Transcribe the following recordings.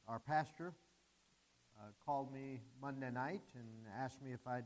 Our pastor called me Monday night and asked me if I'd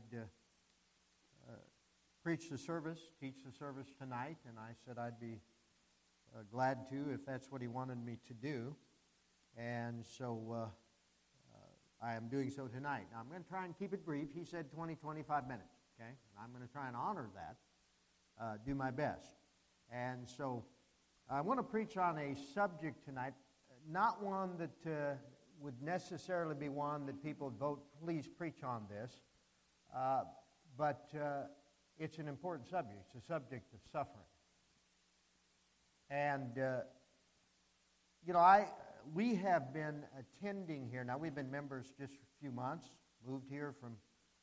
preach the service, teach the service tonight, and I said I'd be glad to if that's what he wanted me to do. And so I am doing so tonight. Now, I'm going to try and keep it brief. He said 20, 25 minutes, okay? And I'm going to try and honor that, do my best. And so I want to preach on a subject tonight, not one that would necessarily be one that people would vote, please preach on this, but it's an important subject. It's a subject of suffering. And, we have been attending here. Now, we've been members just a few months, moved here from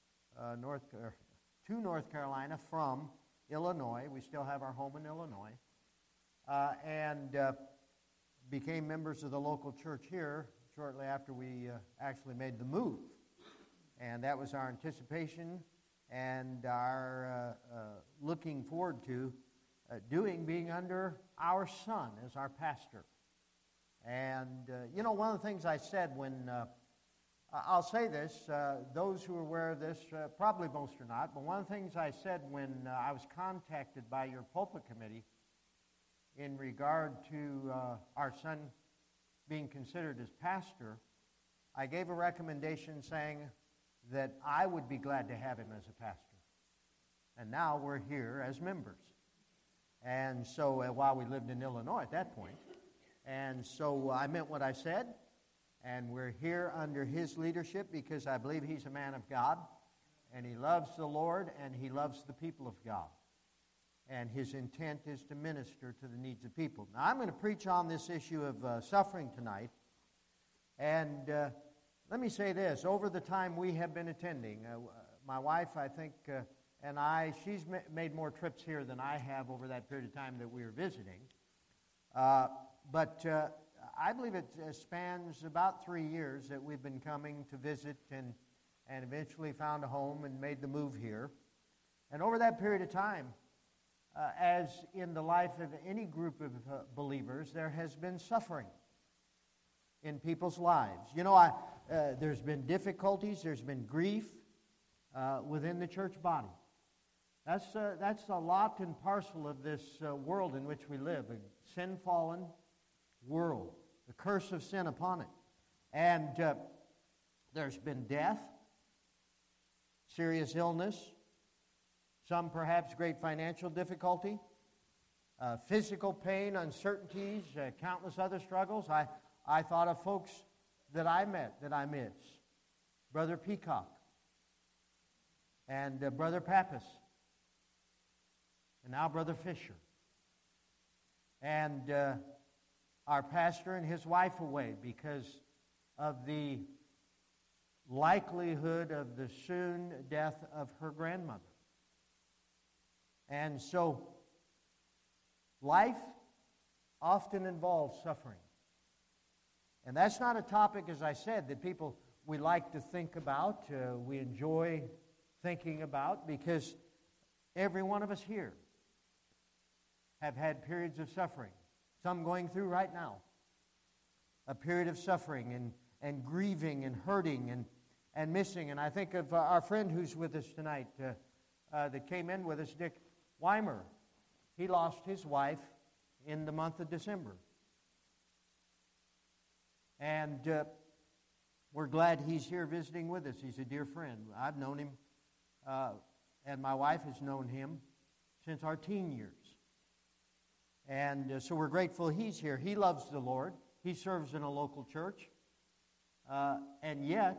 to North Carolina from Illinois. We still have our home in Illinois. And became members of the local church here shortly after we actually made the move. And that was our anticipation and our looking forward to being under our son as our pastor. And, one of the things I said when, I'll say this, those who are aware of this, probably most are not, but one of the things I said when I was contacted by your pulpit committee in regard to our son being considered as pastor, I gave a recommendation saying that I would be glad to have him as a pastor. And now we're here as members. And so while we lived in Illinois at that point. And so I meant what I said, and we're here under his leadership because I believe he's a man of God, and he loves the Lord, and he loves the people of God. And his intent is to minister to the needs of people. Now, I'm going to preach on this issue of suffering tonight. And let me say this. Over the time we have been attending, my wife, I think, and she's made more trips here than I have over that period of time that we were visiting. But I believe it spans about 3 years that we've been coming to visit and eventually found a home and made the move here. And over that period of time, as in the life of any group of believers, there has been suffering in people's lives. There's been difficulties, there's been grief within the church body. That's a lot and parcel of this world in which we live, a sin-fallen world, the curse of sin upon it. And there's been death, serious illness, some perhaps great financial difficulty, physical pain, uncertainties, countless other struggles. I thought of folks that I met that I miss. Brother Peacock and Brother Pappas, and now Brother Fisher. And our pastor and his wife away because of the likelihood of the soon death of her grandmother. And so, life often involves suffering. And that's not a topic, as I said, that we like to think about, we enjoy thinking about, because every one of us here have had periods of suffering. Some going through right now. A period of suffering and grieving and hurting and missing. And I think of our friend who's with us tonight that came in with us, Dick Weimer. He lost his wife in the month of December. And we're glad he's here visiting with us. He's a dear friend. I've known him, and my wife has known him since our teen years. And so we're grateful he's here. He loves the Lord. He serves in a local church. And yet,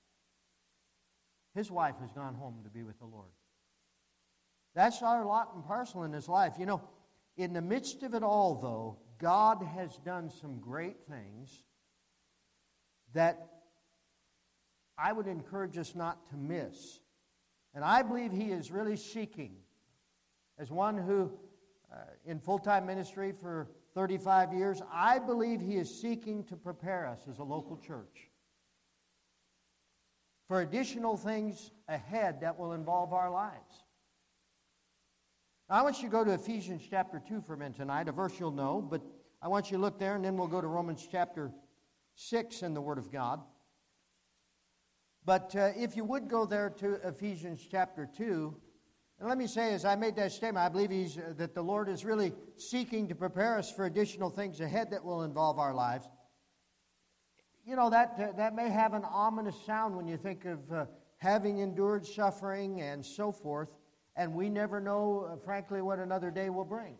his wife has gone home to be with the Lord. That's our lot and parcel in his life. In the midst of it all, though, God has done some great things that I would encourage us not to miss. And I believe he is really seeking, as one who in full-time ministry for 35 years, I believe he is seeking to prepare us as a local church for additional things ahead that will involve our lives. Now, I want you to go to Ephesians chapter 2 for a minute tonight, a verse you'll know, but I want you to look there, and then we'll go to Romans chapter 6 in the Word of God. But if you would go there to Ephesians chapter 2, and let me say, as I made that statement, I believe that the Lord is really seeking to prepare us for additional things ahead that will involve our lives. You know, that may have an ominous sound when you think of having endured suffering and so forth, and we never know, frankly, what another day will bring.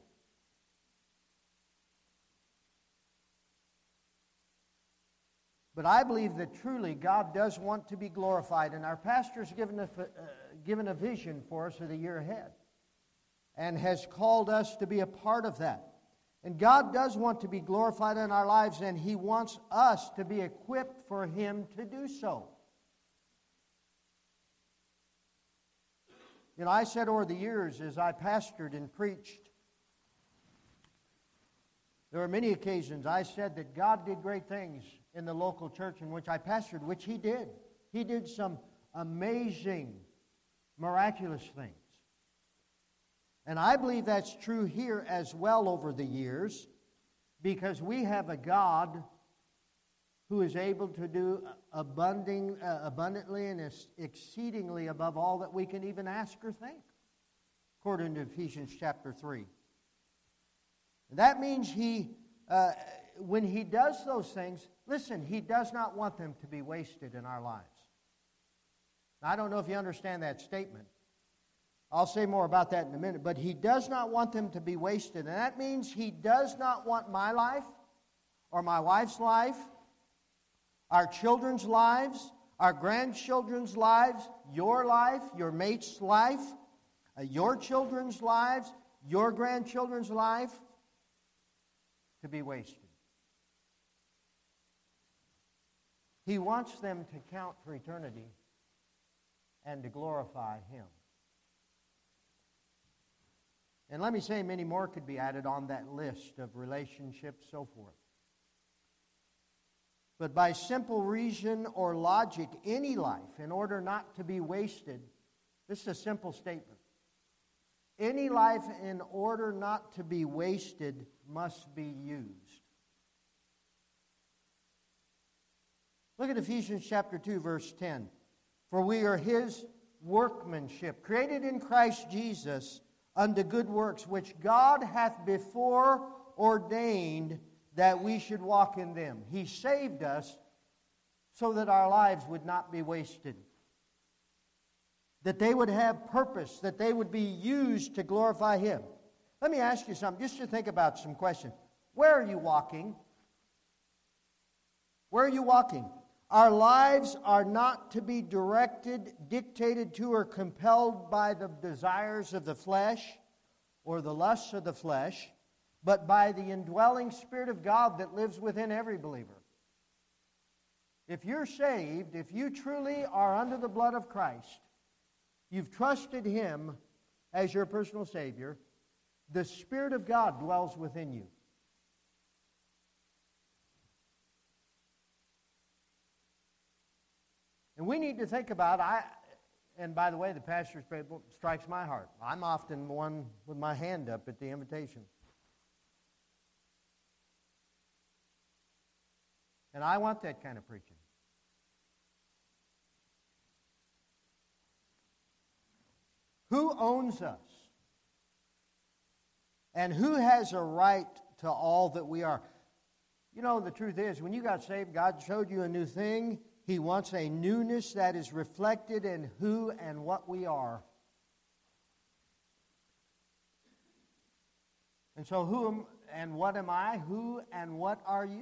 But I believe that truly God does want to be glorified, and our pastor's given a vision for us for the year ahead and has called us to be a part of that. And God does want to be glorified in our lives, and He wants us to be equipped for Him to do so. You know, I said over the years as I pastored and preached, there were many occasions I said that God did great things in the local church in which I pastored, which He did. He did some amazing, miraculous things. And I believe that's true here as well over the years, because we have a God who is able to do abundantly and exceedingly above all that we can even ask or think, according to Ephesians chapter 3. That means when He does those things, listen, He does not want them to be wasted in our lives. Now, I don't know if you understand that statement. I'll say more about that in a minute. But He does not want them to be wasted. And that means He does not want my life or my wife's life, our children's lives, our grandchildren's lives, your mate's life, your children's lives, your grandchildren's life to be wasted. He wants them to count for eternity and to glorify Him. And let me say, many more could be added on that list of relationships, so forth. But by simple reason or logic, any life, in order not to be wasted, this is a simple statement. Any life, in order not to be wasted, must be used. Look at Ephesians chapter 2, verse 10. For we are His workmanship, created in Christ Jesus unto good works, which God hath before ordained that we should walk in them. He saved us so that our lives would not be wasted, that they would have purpose, that they would be used to glorify Him. Let me ask you something, just to think about some questions. Where are you walking? Where are you walking? Our lives are not to be directed, dictated to, or compelled by the desires of the flesh or the lusts of the flesh, but by the indwelling Spirit of God that lives within every believer. If you're saved, if you truly are under the blood of Christ, you've trusted Him as your personal Savior, the Spirit of God dwells within you. And we need to think about, and by the way, the pastor's prayer strikes my heart. I'm often one with my hand up at the invitation. And I want that kind of preaching. Who owns us? And who has a right to all that we are? You know, the truth is, when you got saved, God showed you a new thing. He wants a newness that is reflected in who and what we are. And so who and what am I? Who and what are you?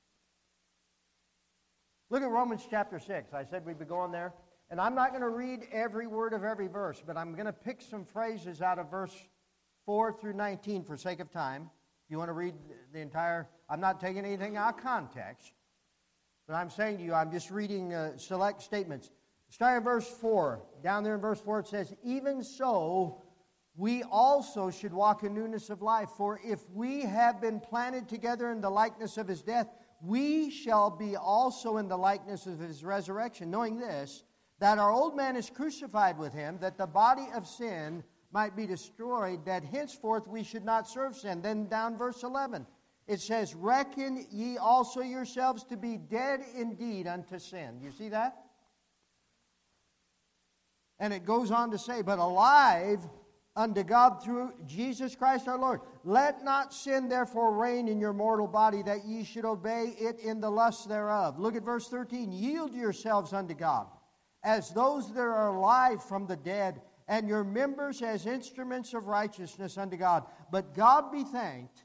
Look at Romans chapter 6. I said we'd be going there. And I'm not going to read every word of every verse, but I'm going to pick some phrases out of verse 4 through 19 for sake of time. If you want to read the entire, I'm not taking anything out of context. But I'm saying to you, I'm just reading select statements. Starting in verse 4. Down there in verse 4 it says, even so, we also should walk in newness of life. For if we have been planted together in the likeness of His death, we shall be also in the likeness of His resurrection. Knowing this, that our old man is crucified with Him, that the body of sin might be destroyed, that henceforth we should not serve sin. Then down verse 11. It says, reckon ye also yourselves to be dead indeed unto sin. You see that? And it goes on to say, but alive unto God through Jesus Christ our Lord. Let not sin therefore reign in your mortal body, that ye should obey it in the lusts thereof. Look at verse 13. Yield yourselves unto God, as those that are alive from the dead, and your members as instruments of righteousness unto God. But God be thanked.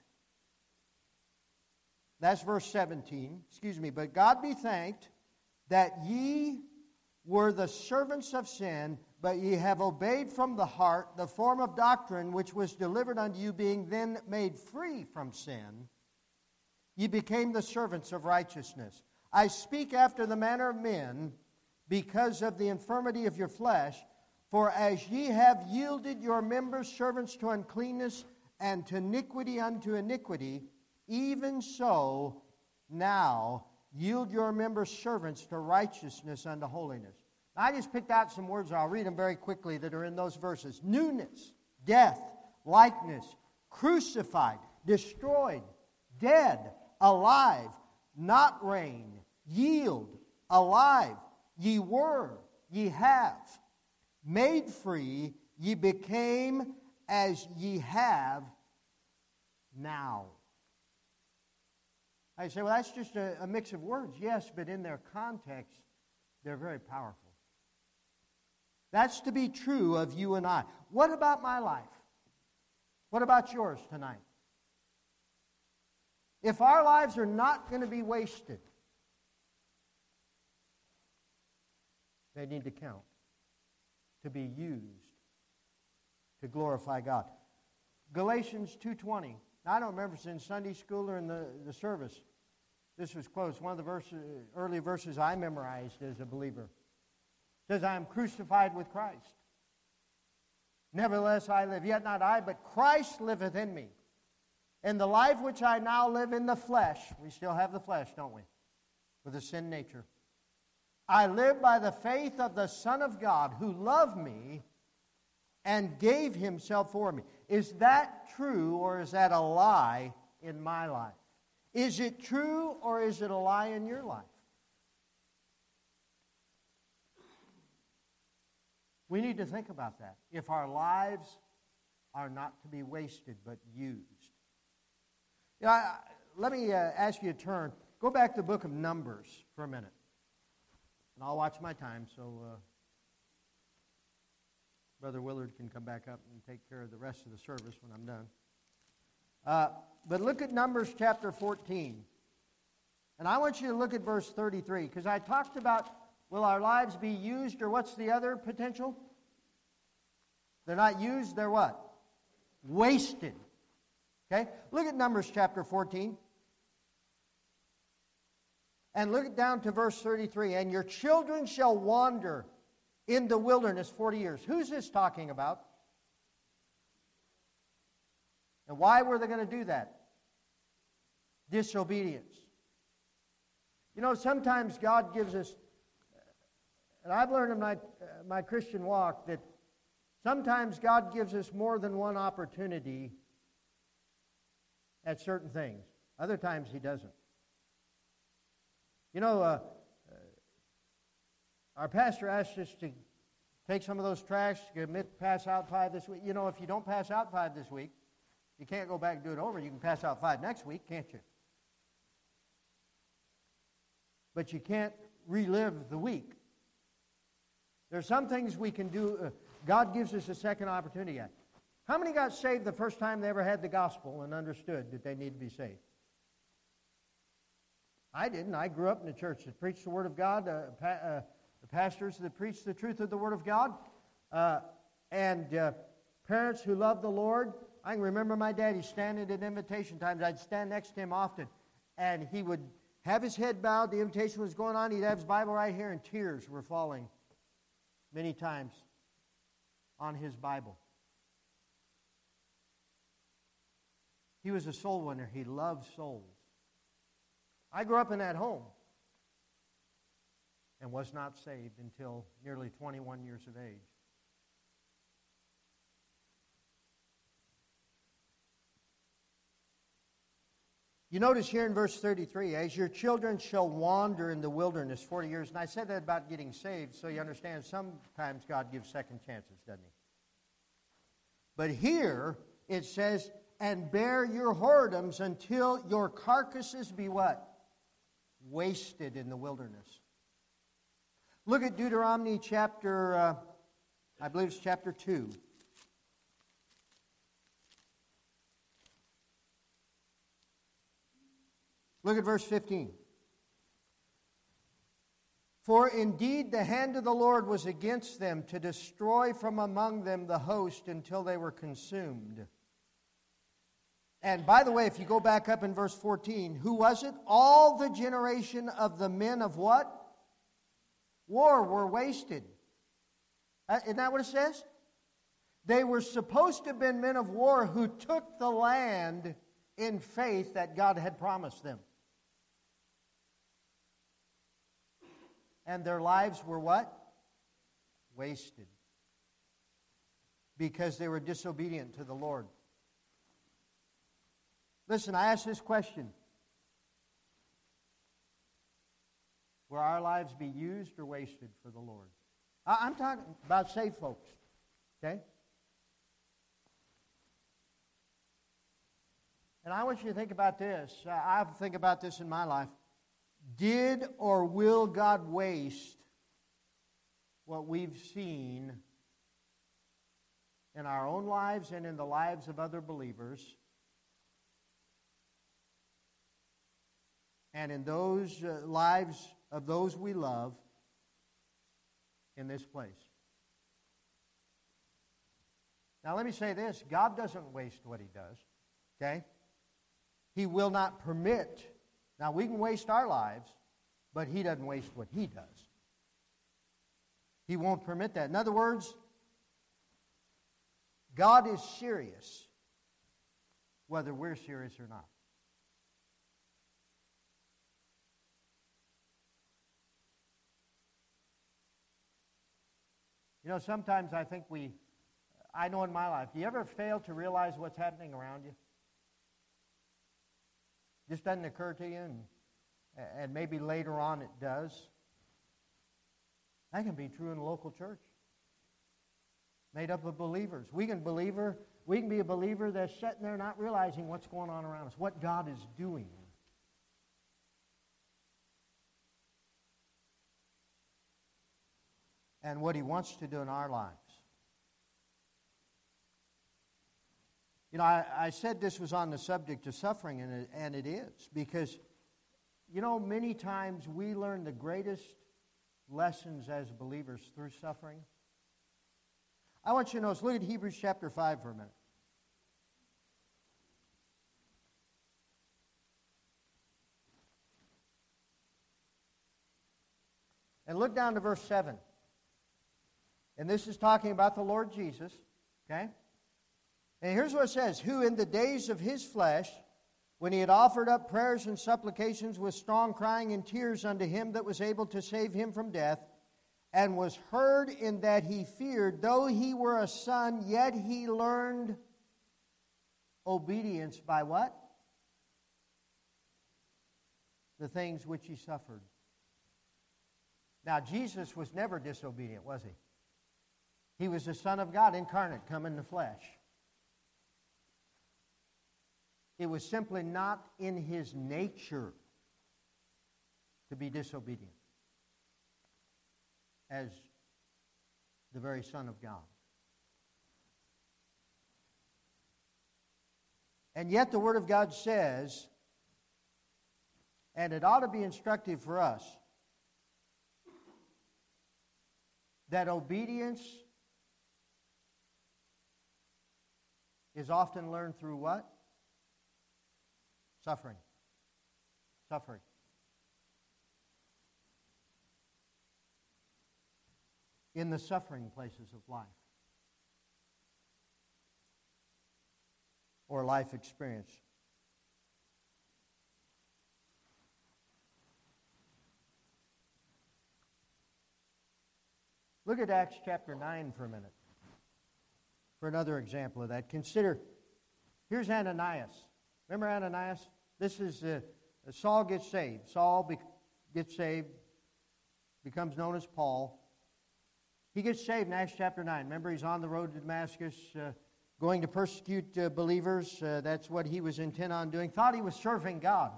That's verse 17. But God be thanked that ye were the servants of sin, but ye have obeyed from the heart the form of doctrine which was delivered unto you, being then made free from sin. Ye became the servants of righteousness. I speak after the manner of men, because of the infirmity of your flesh. For as ye have yielded your members servants to uncleanness, and to iniquity unto iniquity, even so now yield your members servants to righteousness unto holiness. Now, I just picked out some words, I'll read them very quickly, that are in those verses. Newness, death, likeness, crucified, destroyed, dead, alive, not reign, yield, alive, ye were, ye have, made free, ye became as ye have now. I say, well, that's just a mix of words. Yes, but in their context, they're very powerful. That's to be true of you and I. What about my life? What about yours tonight? If our lives are not going to be wasted, they need to count, to be used to glorify God. Galatians 2:20. Now, I don't remember if it's in Sunday school or in the service. This was close. One of the early verses I memorized as a believer. It says, I am crucified with Christ. Nevertheless I live, yet not I, but Christ liveth in me. And the life which I now live in the flesh, we still have the flesh, don't we? With a sin nature. I live by the faith of the Son of God, who loved me and gave himself for me. Is that true, or is that a lie in my life? Is it true, or is it a lie in your life? We need to think about that. If our lives are not to be wasted, but used. Let me ask you to turn. Go back to the book of Numbers for a minute. And I'll watch my time, so Brother Willard can come back up and take care of the rest of the service when I'm done. But look at Numbers chapter 14. And I want you to look at verse 33, because I talked about, will our lives be used, or what's the other potential? They're not used, they're what? Wasted. Okay? Look at Numbers chapter 14. And look down to verse 33. And your children shall wander in the wilderness 40 years. Who's this talking about? And why were they going to do that? Disobedience. You know, sometimes God gives us, and I've learned in my Christian walk that sometimes God gives us more than one opportunity at certain things. Other times He doesn't. You know, our pastor asked us to take some of those trash, pass out 5 this week. You know, if you don't pass out 5 this week, you can't go back and do it over. You can pass out 5 next week, can't you? But you can't relive the week. There's some things we can do. God gives us a second opportunity at. How many got saved the first time they ever had the gospel and understood that they need to be saved? I didn't. I grew up in a church that preached the Word of God, the pastors that preached the truth of the Word of God, and parents who loved the Lord. I can remember my daddy standing at invitation times. I'd stand next to him often, and he would have his head bowed. The invitation was going on. He'd have his Bible right here, and tears were falling many times on his Bible. He was a soul winner. He loved souls. I grew up in that home and was not saved until nearly 21 years of age. You notice here in verse 33, as your children shall wander in the wilderness 40 years. And I said that about getting saved, so you understand sometimes God gives second chances, doesn't He? But here it says, and bear your whoredoms until your carcasses be what? Wasted in the wilderness. Look at Deuteronomy chapter, I believe it's chapter 2. Look at verse 15. For indeed the hand of the Lord was against them to destroy from among them the host until they were consumed. And by the way, if you go back up in verse 14, who was it? All the generation of the men of what? War were wasted. Isn't that what it says? They were supposed to have been men of war who took the land in faith that God had promised them. And their lives were what? Wasted. Because they were disobedient to the Lord. Listen, I ask this question. Will our lives be used or wasted for the Lord? I'm talking about saved folks. Okay? And I want you to think about this. I think about this in my life. Did or will God waste what we've seen in our own lives and in the lives of other believers and in those lives of those we love in this place? Now let me say this. God doesn't waste what He does. Okay? He will not permit. Now we can waste our lives, but He doesn't waste what He does. He won't permit that. In other words, God is serious whether we're serious or not. You know, sometimes I think I know in my life, do you ever fail to realize what's happening around you? Just doesn't occur to you, and maybe later on it does. That can be true in a local church. Made up of believers. We can be a believer that's sitting there not realizing what's going on around us, what God is doing. And what He wants to do in our lives. You know, I said this was on the subject of suffering, and it is. Because, you know, many times we learn the greatest lessons as believers through suffering. I want you to notice, look at Hebrews chapter 5 for a minute. And look down to verse 7. And this is talking about the Lord Jesus, okay? And here's what it says, who in the days of His flesh, when He had offered up prayers and supplications with strong crying and tears unto Him that was able to save him from death, and was heard in that he feared, though he were a son, yet he learned obedience by what? The things which He suffered. Now, Jesus was never disobedient, was He? He was the Son of God incarnate, come in the flesh. It was simply not in His nature to be disobedient as the very Son of God. And yet the Word of God says, and it ought to be instructive for us, that obedience is often learned through what? Suffering. Suffering. In the suffering places of life. Or life experience. Look at Acts chapter 9 for a minute. For another example of that. Consider, here's Ananias. Remember Ananias? This is Saul gets saved. Saul gets saved, becomes known as Paul. He gets saved in Acts chapter 9. Remember, he's on the road to Damascus, going to persecute believers. That's what he was intent on doing. Thought he was serving God.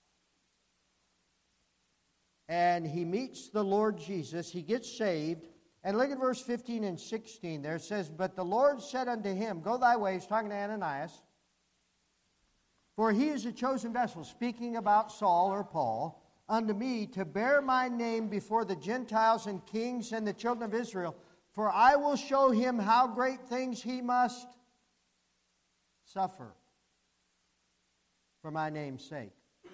And he meets the Lord Jesus. He gets saved. And look at verse 15 and 16 there. It says, "But the Lord said unto him, Go thy way," he's talking to Ananias, "for he is a chosen vessel," speaking about Saul or Paul, "unto me to bear my name before the Gentiles and kings and the children of Israel. For I will show him how great things he must suffer for my name's sake."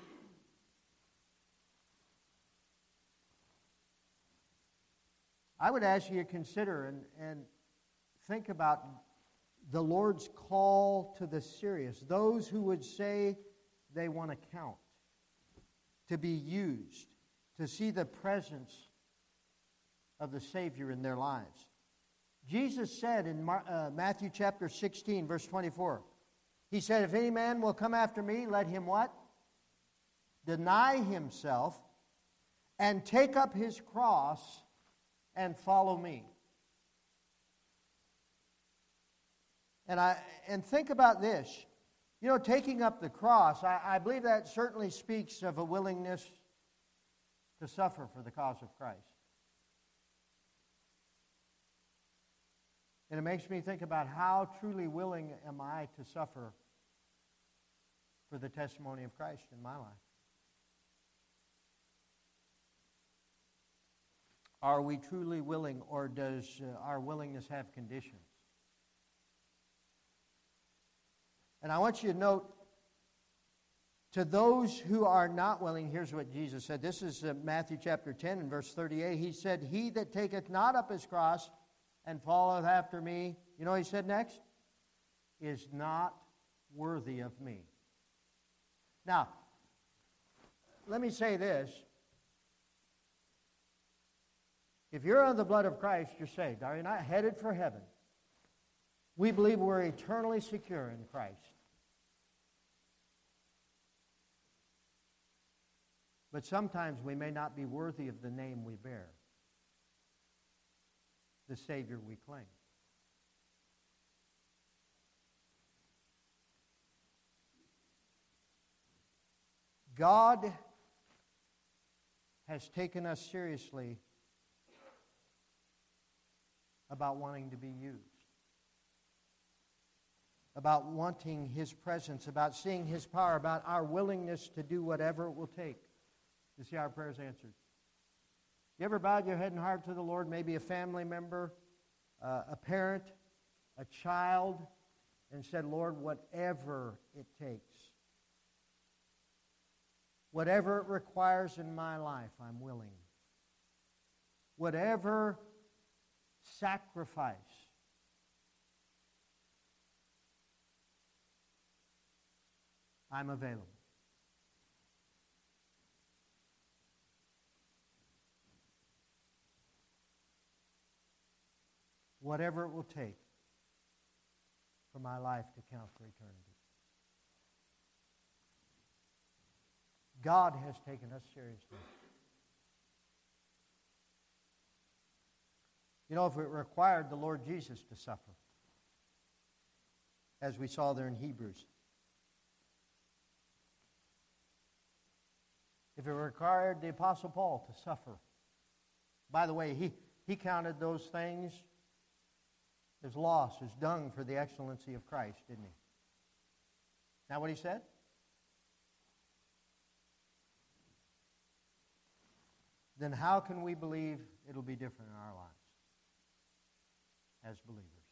I would ask you to consider and think about the Lord's call to the serious, those who would say they want to count, to be used, to see the presence of the Savior in their lives. Jesus said in Matthew chapter 16, verse 24, He said, "If any man will come after me, let him" what? "Deny himself and take up his cross and follow me." And think about this. You know, taking up the cross, I believe that certainly speaks of a willingness to suffer for the cause of Christ. And it makes me think about how truly willing am I to suffer for the testimony of Christ in my life. Are we truly willing, or does our willingness have conditions? And I want you to note, to those who are not willing, here's what Jesus said. This is Matthew chapter 10 and verse 38. He said, "He that taketh not up his cross and followeth after me," you know what he said next? "Is not worthy of me." Now, let me say this. If you're under the blood of Christ, you're saved. Are you not headed for heaven? We believe we're eternally secure in Christ. But sometimes we may not be worthy of the name we bear, the Savior we claim. God has taken us seriously about wanting to be used, about wanting His presence, about seeing His power, about our willingness to do whatever it will take to see our prayers answered. You ever bowed your head and heart to the Lord, maybe a family member, a parent, a child, and said, "Lord, whatever it takes, whatever it requires in my life, I'm willing. Whatever sacrifice I'm available." Whatever it will take for my life to count for eternity. God has taken us seriously. You know, if it required the Lord Jesus to suffer, as we saw there in Hebrews, if it required the Apostle Paul to suffer, by the way, he counted those things as loss, as dung for the excellency of Christ, didn't he? Isn't that what he said? Then how can we believe it'll be different in our lives as believers?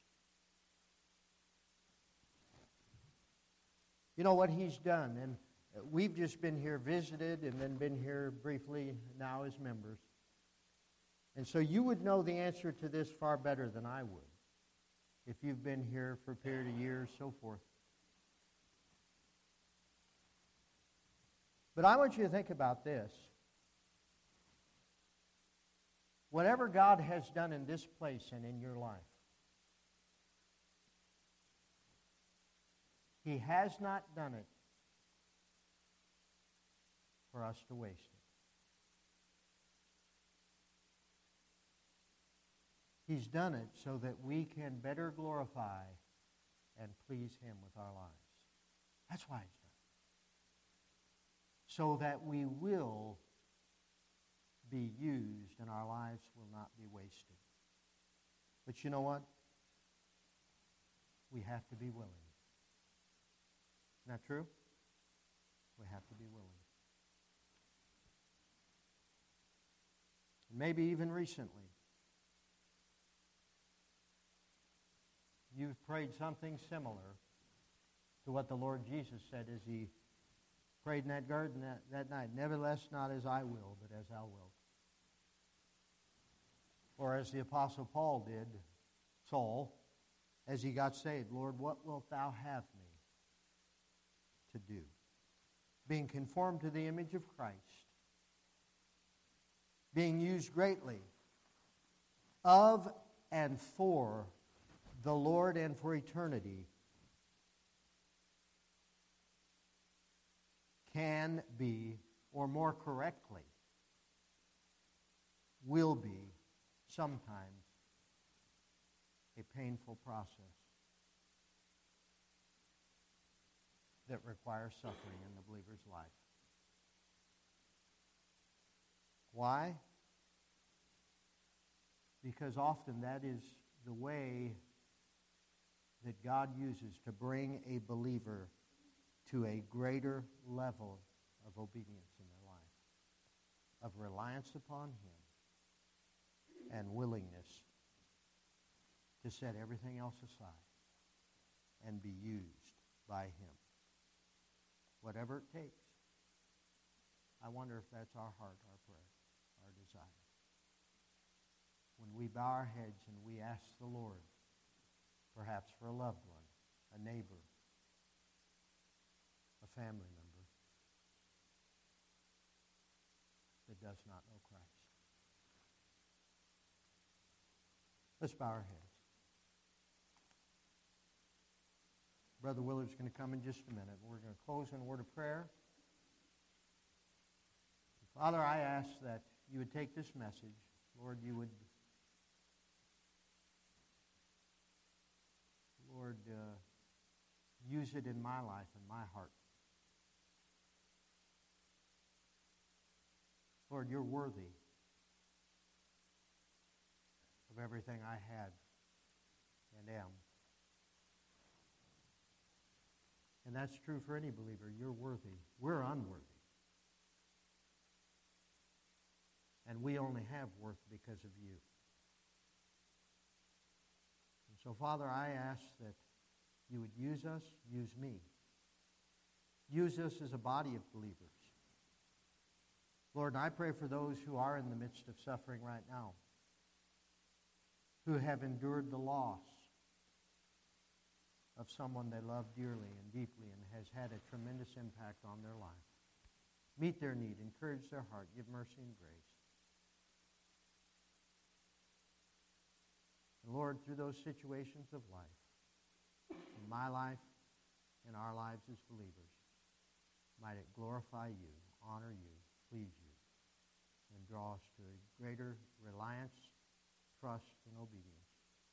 You know what He's done, and we've just been here visited and then been here briefly now as members. And so you would know the answer to this far better than I would if you've been here for a period of years, so forth. But I want you to think about this. Whatever God has done in this place and in your life, He has not done it for us to waste it. He's done it so that we can better glorify and please Him with our lives. That's why He's done it. So that we will be used and our lives will not be wasted. But you know what? We have to be willing. Isn't that true? We have to be willing. Maybe even recently, you've prayed something similar to what the Lord Jesus said as He prayed in that garden that night. Nevertheless, not as I will, but as Thou wilt. Or as the Apostle Paul did, Saul, as he got saved, Lord, what wilt Thou have me to do? Being conformed to the image of Christ, being used greatly of and for the Lord and for eternity, can be, or more correctly, will be sometimes a painful process that requires suffering in the believer's life. Why? Because often that is the way that God uses to bring a believer to a greater level of obedience in their life, of reliance upon Him and willingness to set everything else aside and be used by Him. Whatever it takes. I wonder if that's our heart, our prayer, our desire. When we bow our heads and we ask the Lord, perhaps for a loved one, a neighbor, a family member that does not know Christ. Let's bow our heads. Brother Willard's going to come in just a minute. We're going to close in a word of prayer. Father, I ask that you would take this message. Lord, you would, use it in my life and my heart. Lord, you're worthy of everything I had and am. And that's true for any believer. You're worthy. We're unworthy. And we only have worth because of you. And so, Father, I ask that you would use us, use me. Use us as a body of believers. Lord, and I pray for those who are in the midst of suffering right now, who have endured the loss of someone they love dearly and deeply and has had a tremendous impact on their life. Meet their need, encourage their heart, give mercy and grace. And Lord, through those situations of life, in my life, in our lives as believers, might it glorify you, honor you, please you, and draw us to a greater reliance, trust, and obedience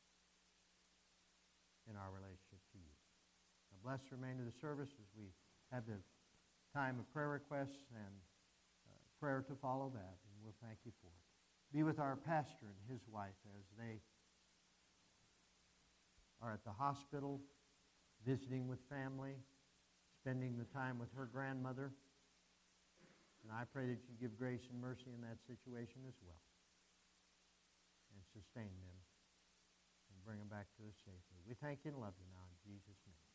in our relationship to you. Now bless the remainder of the service as we have the time of prayer requests and prayer to follow that, and we'll thank you for it. Be with our pastor and his wife as they are at the hospital, visiting with family, spending the time with her grandmother. And I pray that you give grace and mercy in that situation as well, and sustain them and bring them back to us safely. We thank you and love you now in Jesus' name.